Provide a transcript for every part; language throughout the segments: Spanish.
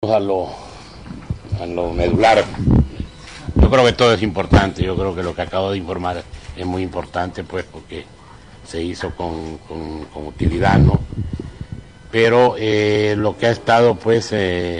A lo medular. Yo creo que todo es importante. Yo creo que lo que acabo de informar es muy importante, pues, porque se hizo con utilidad, ¿no? Pero lo que ha estado, pues,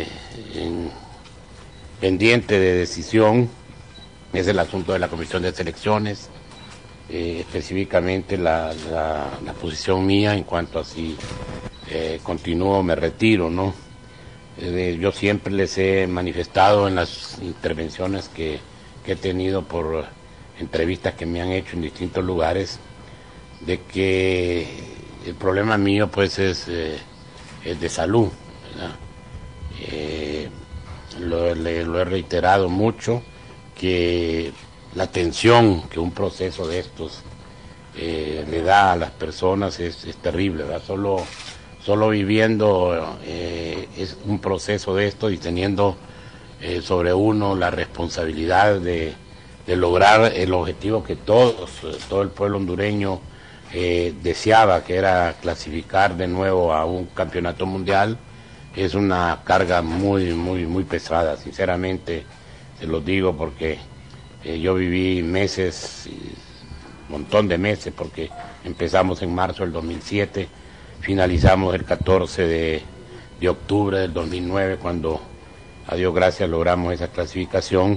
pendiente de decisión es el asunto de la Comisión de Selecciones, específicamente la posición mía en cuanto a si continúo o me retiro, ¿no? Yo siempre les he manifestado en las intervenciones que he tenido por entrevistas que me han hecho en distintos lugares, de que el problema mío pues es de salud, ¿verdad? Lo he reiterado mucho, que la atención que un proceso de estos le da a las personas es terrible, ¿verdad? Solo viviendo es un proceso de esto y teniendo sobre uno la responsabilidad de lograr el objetivo que todo el pueblo hondureño deseaba, que era clasificar de nuevo a un campeonato mundial, es una carga muy pesada, sinceramente se los digo, porque yo viví meses, un montón de meses, porque empezamos en marzo del 2007, finalizamos el 14 de octubre del 2009, cuando a Dios gracias logramos esa clasificación.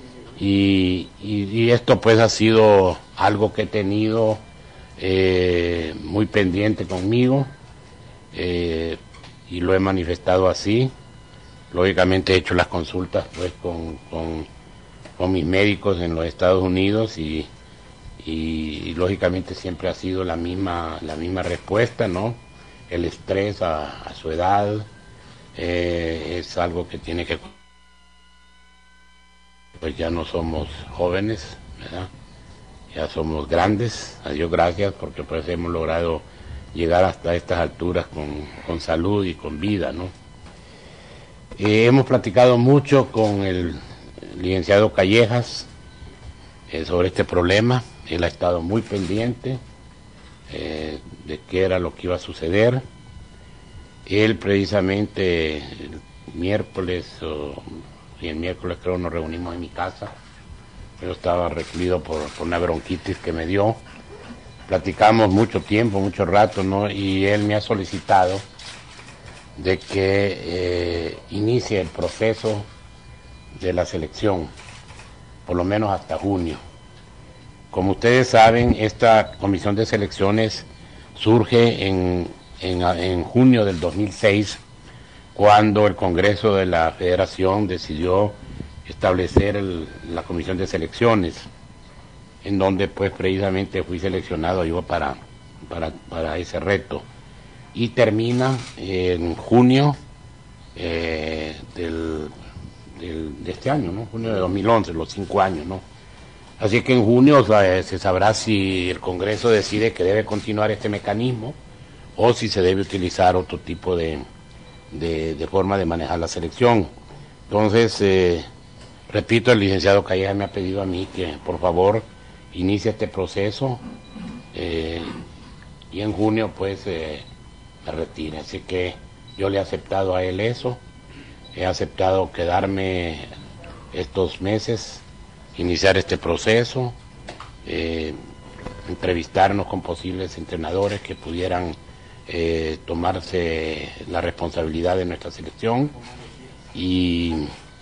Y esto pues ha sido algo que he tenido muy pendiente conmigo, y lo he manifestado así. Lógicamente he hecho las consultas pues con mis médicos en los Estados Unidos y lógicamente siempre ha sido la misma respuesta, ¿no? El estrés a su edad es algo que tiene que... Pues ya no somos jóvenes, ¿verdad? Ya somos grandes, a Dios gracias, porque pues hemos logrado llegar hasta estas alturas con salud y con vida, ¿no? Hemos platicado mucho con el licenciado Callejas sobre este problema. Él ha estado muy pendiente de qué era lo que iba a suceder. Él precisamente el miércoles creo nos reunimos en mi casa. Yo estaba recluido por una bronquitis que me dio. Platicamos mucho tiempo, mucho rato, ¿no? Y él me ha solicitado de que inicie el proceso de la selección, por lo menos hasta junio. Como ustedes saben, esta comisión de selecciones surge en junio del 2006, cuando el Congreso de la Federación decidió establecer la comisión de selecciones, en donde pues precisamente fui seleccionado yo para ese reto. Y termina en junio de este año, ¿no? Junio de 2011, los 5 años, ¿no? Así que en junio se sabrá si el Congreso decide que debe continuar este mecanismo o si se debe utilizar otro tipo de forma de manejar la selección. Entonces, repito, el licenciado Callejas me ha pedido a mí que por favor inicie este proceso y en junio pues me retire. Así que yo le he aceptado a él eso, he aceptado quedarme estos meses, iniciar este proceso, entrevistarnos con posibles entrenadores que pudieran tomarse la responsabilidad de nuestra selección y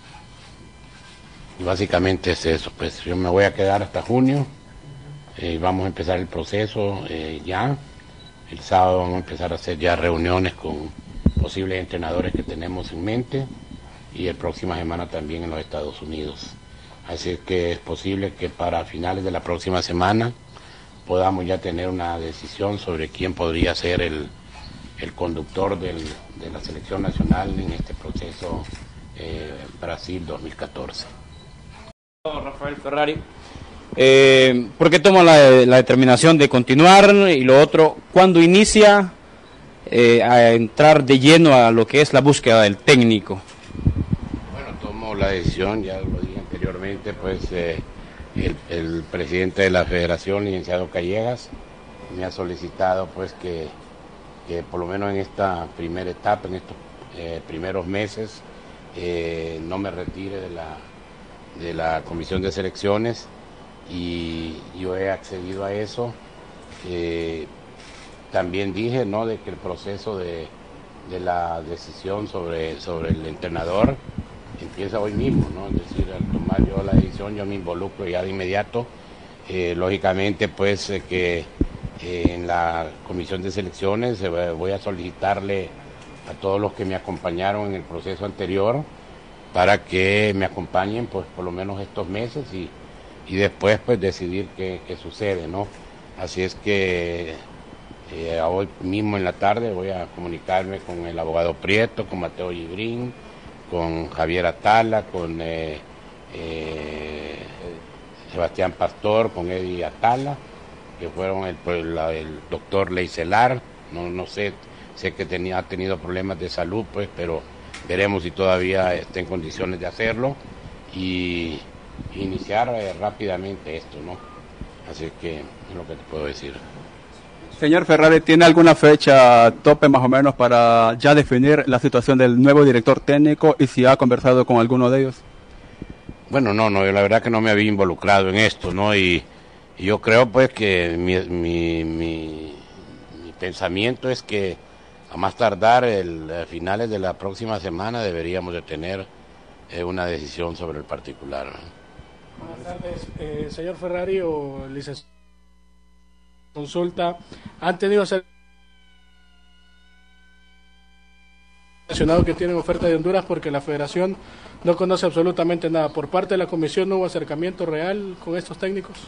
básicamente es eso. Pues yo me voy a quedar hasta junio, vamos a empezar el proceso ya. El sábado vamos a empezar a hacer ya reuniones con posibles entrenadores que tenemos en mente y el próxima semana también en los Estados Unidos. Así que es posible que para finales de la próxima semana podamos ya tener una decisión sobre quién podría ser el conductor de la selección nacional en este proceso Brasil 2014. Rafael Ferrari, ¿por qué toma la determinación de continuar? Y lo otro, ¿cuándo inicia a entrar de lleno a lo que es la búsqueda del técnico? Bueno, tomo la decisión, ya lo dije anteriormente, pues el presidente de la Federación, licenciado Callejas, me ha solicitado pues que por lo menos en esta primera etapa, en estos primeros meses, no me retire de la comisión de selecciones, y yo he accedido a eso. También dije, ¿no?, de que el proceso de la decisión sobre el entrenador empieza hoy mismo, ¿no? Es decir, al tomar yo la decisión, yo me involucro ya de inmediato. Lógicamente, pues, que en la comisión de selecciones voy a solicitarle a todos los que me acompañaron en el proceso anterior para que me acompañen, pues, por lo menos estos meses, y después, pues, decidir qué sucede, ¿no? Así es que hoy mismo en la tarde voy a comunicarme con el abogado Prieto, con Mateo Gibrín, con Javier Atala, con Sebastián Pastor, con Eddie Atala, que fueron el doctor Leicelar. No sé que ha tenido problemas de salud, pues, pero veremos si todavía está en condiciones de hacerlo, y iniciar rápidamente esto, ¿no? Así que es lo que te puedo decir. Señor Ferrari, ¿tiene alguna fecha tope más o menos para ya definir la situación del nuevo director técnico y si ha conversado con alguno de ellos? Bueno, no, la verdad que no me había involucrado en esto, ¿no? Y yo creo, pues, que mi pensamiento es que a más tardar a finales de la próxima semana deberíamos de tener una decisión sobre el particular, ¿no? Buenas tardes, señor Ferrari o licenciado. Consulta, ¿han tenido mencionado que tienen oferta de Honduras porque la federación no conoce absolutamente nada? ¿Por parte de la comisión no hubo acercamiento real con estos técnicos?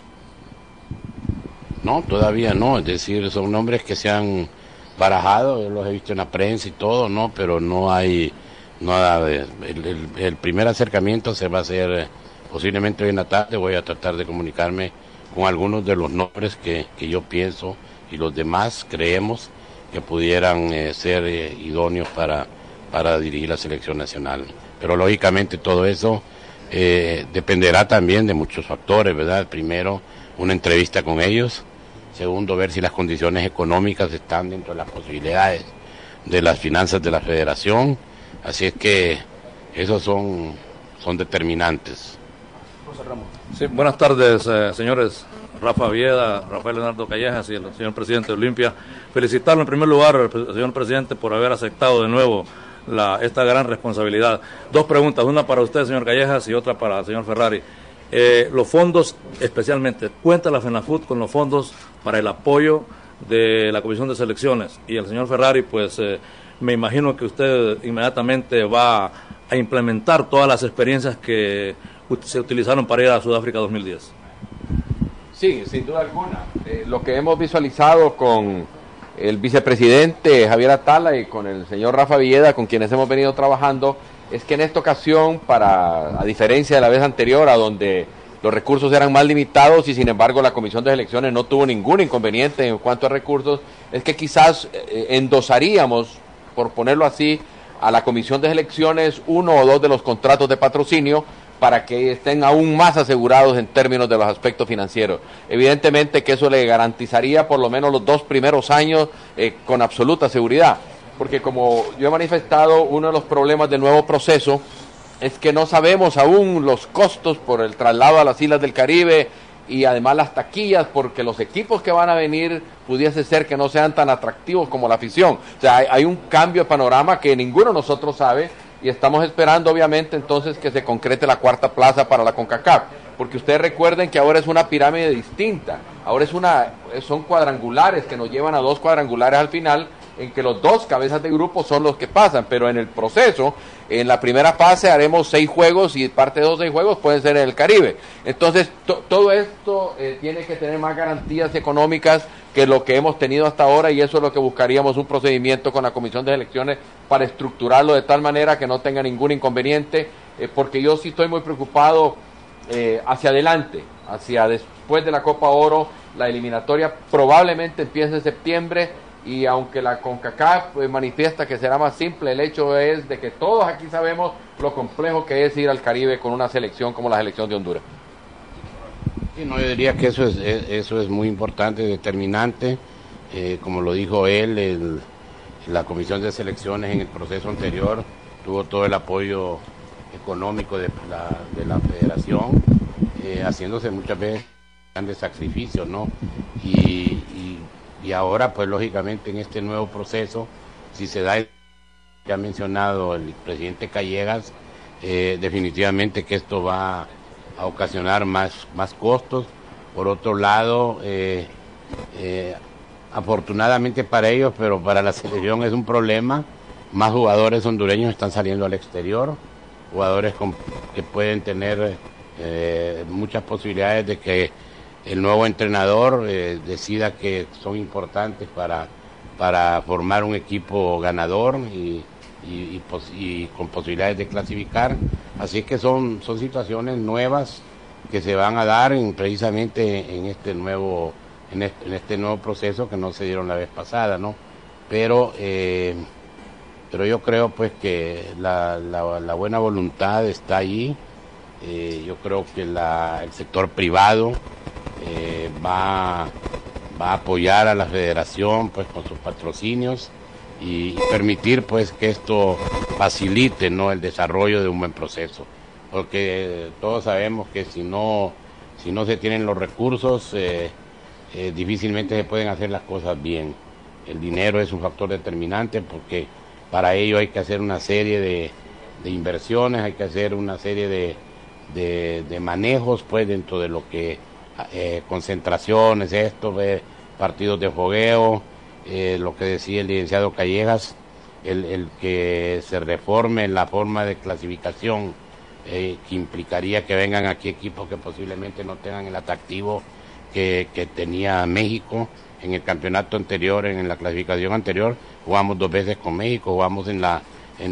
No, todavía no, es decir, son nombres que se han barajado, yo los he visto en la prensa y todo, ¿no? Pero no hay nada el primer acercamiento se va a hacer posiblemente hoy en la tarde. Voy a tratar de comunicarme con algunos de los nombres que yo pienso y los demás creemos que pudieran ser idóneos para dirigir la selección nacional. Pero lógicamente todo eso dependerá también de muchos factores, ¿verdad? Primero, una entrevista con ellos. Segundo, ver si las condiciones económicas están dentro de las posibilidades de las finanzas de la federación. Así es que esos son determinantes. Sí, buenas tardes, señores Rafa Vieda, Rafael Leonardo Callejas y el señor presidente de Olimpia. Felicitarlo en primer lugar al señor presidente por haber aceptado de nuevo esta gran responsabilidad. Dos preguntas, una para usted, señor Callejas, y otra para el señor Ferrari. Los fondos, especialmente, ¿cuenta la FENAFUT con los fondos para el apoyo de la Comisión de Selecciones? Y el señor Ferrari, pues me imagino que usted inmediatamente va a implementar todas las experiencias que se utilizaron para ir a Sudáfrica 2010. Sí, sin duda alguna. Lo que hemos visualizado con el vicepresidente Javier Atala y con el señor Rafa Villeda, con quienes hemos venido trabajando, es que en esta ocasión, a diferencia de la vez anterior, a donde los recursos eran más limitados y sin embargo la Comisión de Selecciones no tuvo ningún inconveniente en cuanto a recursos, es que quizás endosaríamos, por ponerlo así, a la Comisión de Selecciones uno o dos de los contratos de patrocinio para que estén aún más asegurados en términos de los aspectos financieros. Evidentemente que eso le garantizaría por lo menos los 2 primeros años con absoluta seguridad, porque como yo he manifestado, uno de los problemas del nuevo proceso es que no sabemos aún los costos por el traslado a las Islas del Caribe y además las taquillas, porque los equipos que van a venir pudiese ser que no sean tan atractivos como la afición. O sea, hay un cambio de panorama que ninguno de nosotros sabe, y estamos esperando obviamente entonces que se concrete la 4ª plaza para la CONCACAF, porque ustedes recuerden que ahora es una pirámide distinta, ahora son cuadrangulares que nos llevan a 2 cuadrangulares al final, en que los 2 cabezas de grupo son los que pasan, pero en el proceso, en la primera fase haremos 6 juegos y parte de esos 6 juegos pueden ser en el Caribe. Entonces, todo esto tiene que tener más garantías económicas que lo que hemos tenido hasta ahora, y eso es lo que buscaríamos, un procedimiento con la Comisión de Selecciones para estructurarlo de tal manera que no tenga ningún inconveniente, porque yo sí estoy muy preocupado hacia adelante, hacia después de la Copa Oro. La eliminatoria probablemente empiece en septiembre, y aunque la CONCACAF manifiesta que será más simple, el hecho es de que todos aquí sabemos lo complejo que es ir al Caribe con una selección como la selección de Honduras. Sí, no, yo diría que eso es muy importante, determinante. Como lo dijo él, la Comisión de Selecciones en el proceso anterior tuvo todo el apoyo económico de la federación, haciéndose muchas veces grandes sacrificios, ¿no? Y ahora, pues lógicamente en este nuevo proceso, si se da el que ha mencionado el presidente Callejas, definitivamente que esto va a ocasionar más costos. Por otro lado, afortunadamente para ellos, pero para la selección es un problema, más jugadores hondureños están saliendo al exterior, jugadores que pueden tener muchas posibilidades de que el nuevo entrenador decida que son importantes para formar un equipo ganador y con posibilidades de clasificar. Así que son situaciones nuevas que se van a dar precisamente en este nuevo proceso que no se dieron la vez pasada, ¿no? Pero yo creo pues que la buena voluntad está allí. Yo creo que el sector privado va a apoyar a la federación pues con sus patrocinios y permitir pues que esto facilite, ¿no?, el desarrollo de un buen proceso, porque todos sabemos que si no se tienen los recursos difícilmente se pueden hacer las cosas bien. El dinero es un factor determinante porque para ello hay que hacer una serie de inversiones, hay que hacer una serie de manejos pues dentro de lo que concentraciones, partidos de fogueo, lo que decía el licenciado Callejas, el que se reforme la forma de clasificación, que implicaría que vengan aquí equipos que posiblemente no tengan el atractivo que tenía México en el campeonato anterior, en la clasificación anterior. Jugamos 2 veces con México, jugamos en la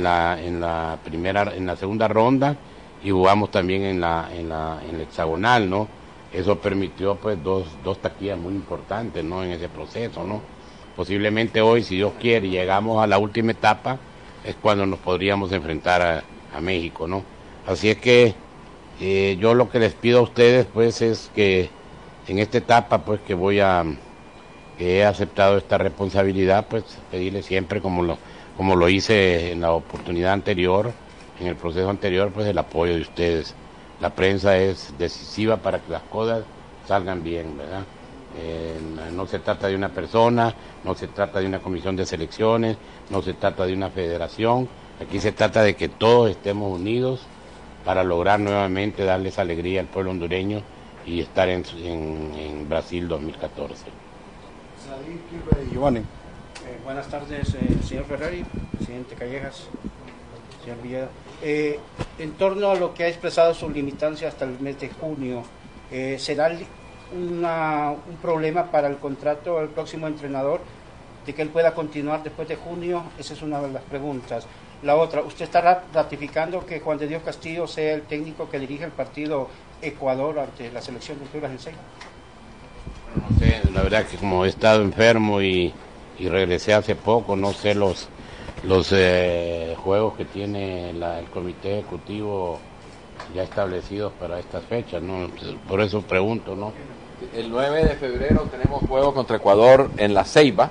segunda ronda y jugamos también en la hexagonal, ¿no? Eso permitió pues dos taquillas muy importantes, ¿no?, en ese proceso, ¿no? Posiblemente hoy, si Dios quiere, llegamos a la última etapa, es cuando nos podríamos enfrentar a México, ¿no? Así es que yo lo que les pido a ustedes pues es que en esta etapa pues que he aceptado esta responsabilidad, pues pedirles siempre como lo hice en la oportunidad anterior, en el proceso anterior, pues el apoyo de ustedes. La prensa es decisiva para que las cosas salgan bien, ¿verdad? No se trata de una persona, no se trata de una comisión de selecciones, no se trata de una federación, aquí se trata de que todos estemos unidos para lograr nuevamente darles alegría al pueblo hondureño y estar en Brasil 2014. Giovanni. Buenas tardes, señor Ferrari, presidente Callejas, señor Villeda. En torno a lo que ha expresado su limitancia hasta el mes de junio, ¿será un problema para el contrato del próximo entrenador de que él pueda continuar después de junio? Esa es una de las preguntas. La otra, ¿usted está ratificando que Juan de Dios Castillo sea el técnico que dirige el partido Ecuador ante la selección de Honduras en serio? No sé, la verdad que como he estado enfermo y regresé hace poco, no sé los juegos que tiene el comité ejecutivo ya establecidos para estas fechas, ¿no? Por eso pregunto, ¿no? El 9 de febrero tenemos juego contra Ecuador en La Ceiba.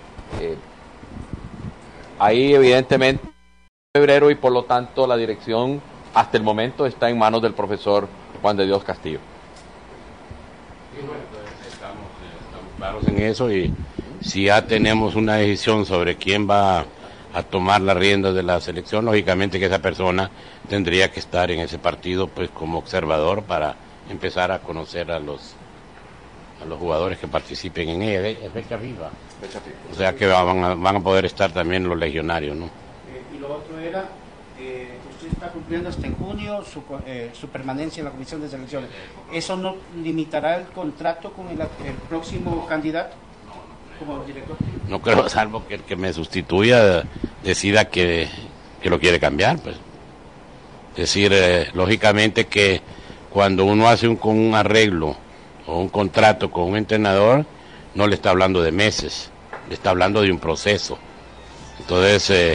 Ahí evidentemente febrero y por lo tanto la dirección hasta el momento está en manos del profesor Juan de Dios Castillo. Sí, bueno, pues estamos claros en eso y si ya tenemos una decisión sobre quién va a tomar las riendas de la selección, lógicamente que esa persona tendría que estar en ese partido pues como observador para empezar a conocer a los jugadores que participen en ella. Es fecha FIFA. O sea que van a poder estar también los legionarios, ¿no? Y lo otro era, usted está cumpliendo hasta en junio su permanencia en la Comisión de Selecciones. ¿Eso no limitará el contrato con el próximo candidato como director? No creo, salvo que el que me sustituya decida que lo quiere cambiar, pues. Es decir, lógicamente que cuando uno hace un arreglo o un contrato con un entrenador, no le está hablando de meses, le está hablando de un proceso. Entonces,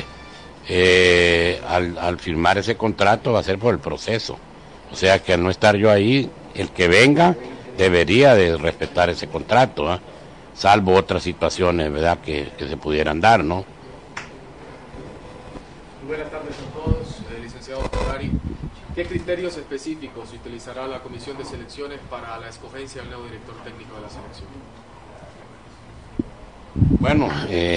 al firmar ese contrato va a ser por el proceso. O sea que al no estar yo ahí, el que venga debería de respetar ese contrato, ¿eh? Salvo otras situaciones, ¿verdad?, que se pudieran dar, ¿no? Buenas tardes a todos, licenciado. licenciado Ferrari, ¿qué criterios específicos utilizará la Comisión de Selecciones para la escogencia del nuevo director técnico de la selección? Bueno,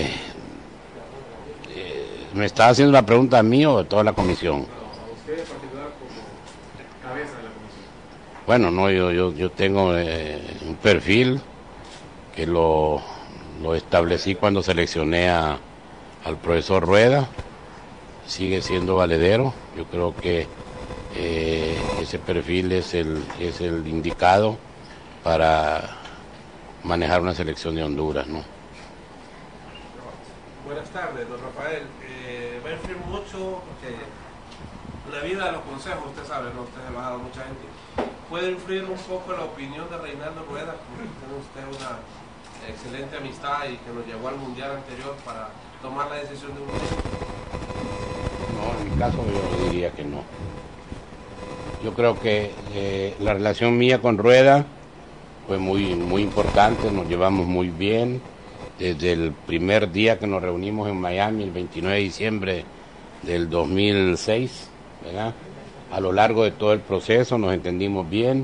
¿me está haciendo una pregunta a mí o a toda la comisión? No, a usted en particular como cabeza de la comisión. Bueno, no, yo tengo un perfil que lo establecí cuando seleccioné al profesor Rueda, sigue siendo valedero. Yo creo que ese perfil es el indicado para manejar una selección de Honduras, ¿no? Buenas tardes, don Rafael. Va a influir mucho porque la vida de los consejos, usted sabe, ¿no? Usted ha bajado mucha gente. ¿Puede influir un poco la opinión de Reinaldo Rueda? Porque tiene usted una excelente amistad y que nos llevó al mundial anterior para tomar la decisión de un técnico. No, en mi caso yo diría que no. Yo creo que la relación mía con Rueda fue muy importante, nos llevamos muy bien. Desde el primer día que nos reunimos en Miami, el 29 de diciembre del 2006, ¿verdad? A lo largo de todo el proceso nos entendimos bien.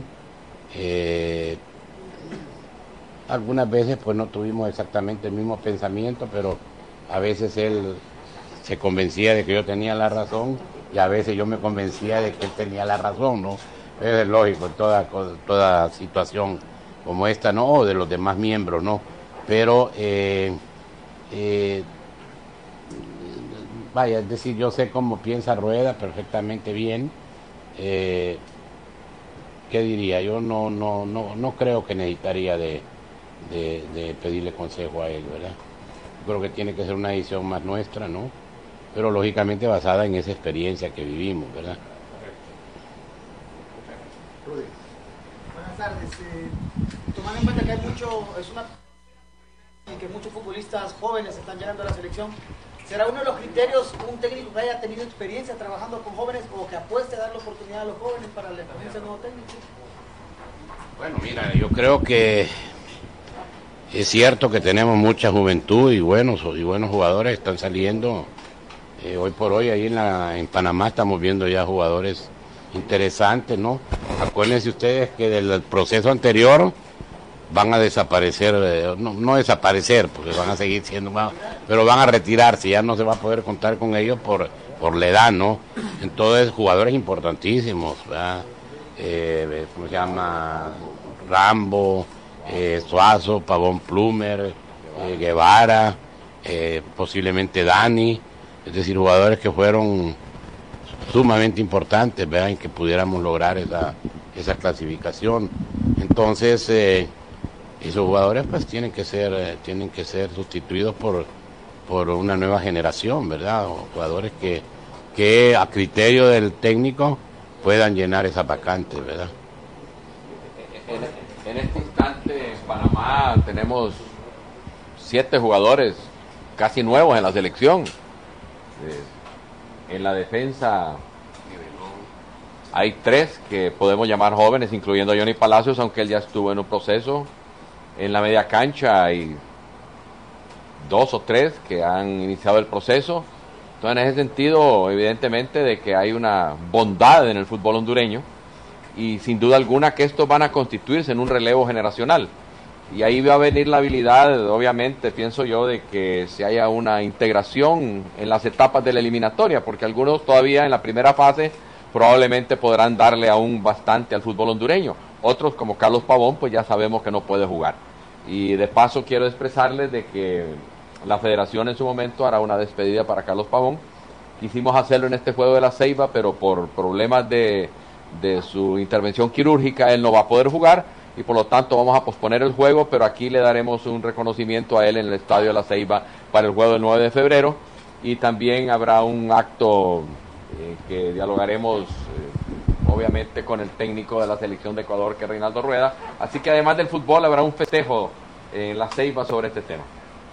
Algunas veces pues no tuvimos exactamente el mismo pensamiento, pero a veces él se convencía de que yo tenía la razón y a veces yo me convencía de que él tenía la razón, ¿no? Es lógico, toda situación como esta, ¿no? O de los demás miembros, ¿no? Pero, vaya, es decir, yo sé cómo piensa Rueda perfectamente bien. ¿Qué diría? Yo no creo que necesitaría de pedirle consejo a él, ¿verdad? Creo que tiene que ser una decisión más nuestra, ¿no? Pero lógicamente basada en esa experiencia que vivimos, ¿verdad? Buenas tardes. Tomando en cuenta que hay que muchos futbolistas jóvenes están llegando a la selección, ¿será uno de los criterios un técnico que haya tenido experiencia trabajando con jóvenes o que apueste a dar la oportunidad a los jóvenes para la experiencia del nuevo técnico? Bueno, mira, yo creo que es cierto que tenemos mucha juventud y buenos jugadores están saliendo. Hoy por hoy ahí en Panamá estamos viendo ya jugadores interesantes, ¿no? Acuérdense ustedes que del proceso anterior van a desaparecer, no desaparecer, porque van a seguir siendo más, pero van a retirarse, ya no se va a poder contar con ellos por la edad, ¿no? Entonces, jugadores importantísimos, ¿verdad? ¿Cómo se llama? Rambo, Suazo, Pavón Plumer, Guevara, posiblemente Dani, es decir, jugadores que fueron sumamente importantes, ¿verdad? En que pudiéramos lograr esa clasificación. Entonces, esos jugadores pues tienen que ser sustituidos por una nueva generación, ¿verdad? O jugadores que a criterio del técnico puedan llenar esa vacante, ¿verdad? En este instante en Panamá tenemos 7 jugadores casi nuevos en la selección. En la defensa hay 3 que podemos llamar jóvenes, incluyendo a Johnny Palacios, aunque él ya estuvo en un proceso. En la media cancha hay 2 o 3 que han iniciado el proceso. Entonces, en ese sentido, evidentemente, de que hay una bondad en el fútbol hondureño y sin duda alguna que estos van a constituirse en un relevo generacional. Y ahí va a venir la habilidad, obviamente, pienso yo, de que se haya una integración en las etapas de la eliminatoria, porque algunos todavía en la primera fase probablemente podrán darle aún bastante al fútbol hondureño. Otros, como Carlos Pavón, pues ya sabemos que no puede jugar. Y de paso quiero expresarles de que la federación en su momento hará una despedida para Carlos Pavón. Quisimos hacerlo en este juego de la Ceiba, pero por problemas de su intervención quirúrgica él no va a poder jugar y por lo tanto vamos a posponer el juego, pero aquí le daremos un reconocimiento a él en el Estadio de la Ceiba para el juego del 9 de febrero y también habrá un acto que dialogaremos obviamente con el técnico de la selección de Ecuador, que es Reinaldo Rueda. Así que además del fútbol habrá un festejo en la Ceiba sobre este tema.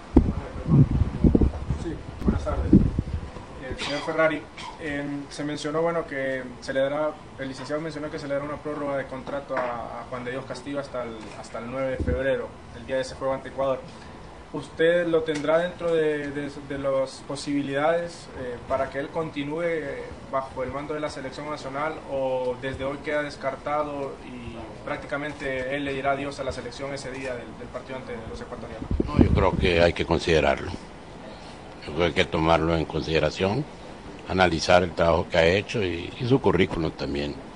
Sí, buenas tardes. Señor Ferrari, se mencionó, bueno, que se le dará, el licenciado mencionó que se le dará una prórroga de contrato a Juan de Dios Castillo hasta el 9 de febrero, el día de ese juego ante Ecuador. ¿usted lo tendrá dentro de las posibilidades para que él continúe bajo el mando de la selección nacional, o desde hoy queda descartado y prácticamente él le dirá adiós a la selección ese día del partido ante los ecuatorianos? No, yo creo que hay que considerarlo. Yo creo que hay que tomarlo en consideración, analizar el trabajo que ha hecho y su currículum también.